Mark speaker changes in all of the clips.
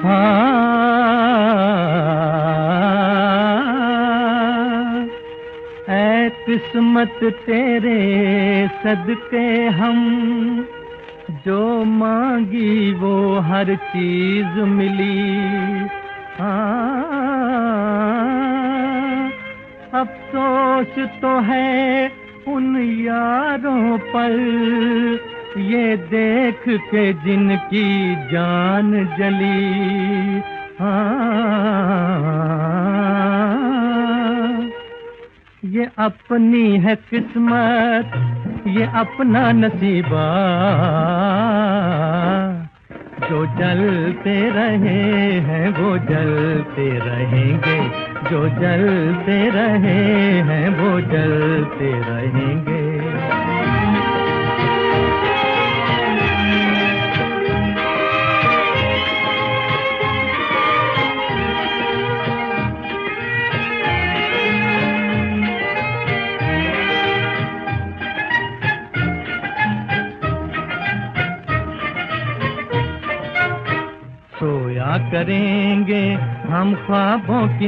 Speaker 1: हाँ, ऐ किस्मत तेरे सदके हम, जो मांगी वो हर चीज मिली। हाँ, अफसोस तो है उन यारों पर, ये देख के जिनकी जान जली। हाँ, ये अपनी है किस्मत, ये अपना नसीबा, जो जलते रहे हैं वो जलते रहेंगे, जो जलते रहे हैं वो जलते रहेंगे। सोया करेंगे हम ख्वाबों की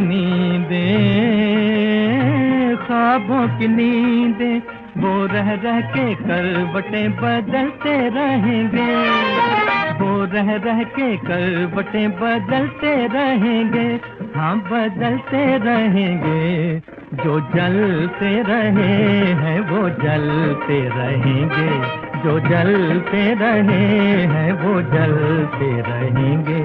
Speaker 1: नींदें, ख्वाबों की नींदें, वो रह रह के करवटें बदलते रहेंगे, वो रह रह के करवटें बदलते रहेंगे। हाँ, बदलते रहेंगे, जो जलते रहे हैं वो जलते रहेंगे, जो जलते रहे हैं वो जलते रहेंगे।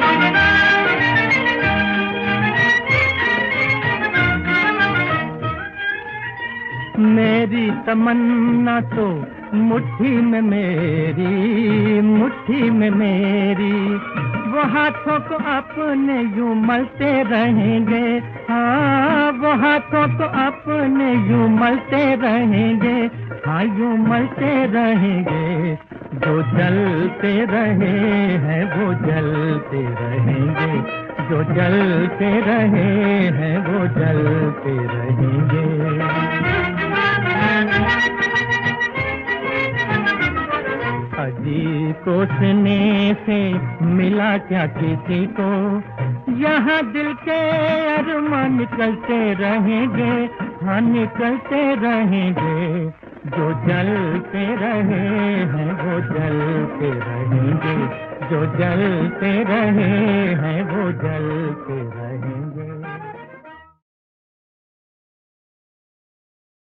Speaker 1: मेरी तमन्ना तो मुट्ठी में मेरी, मुट्ठी में मेरी, वो हाथों को अपने यूं मलते रहेंगे। हाँ, वो हाथों को अपने यूं मलते रहेंगे, हाँ यूं मलते रहेंगे। जो जलते रहे हैं वो जलते रहेंगे, जो जलते रहे हैं वो जलते रहेंगे। अजी कोसने से मिला क्या किसी को, यहाँ दिल के अरमान निकलते रहेंगे, हाँ निकलते रहेंगे। जो जलते रहे हैं वो जलते रहेंगे, जो जलते रहे हैं वो जलते रहेंगे।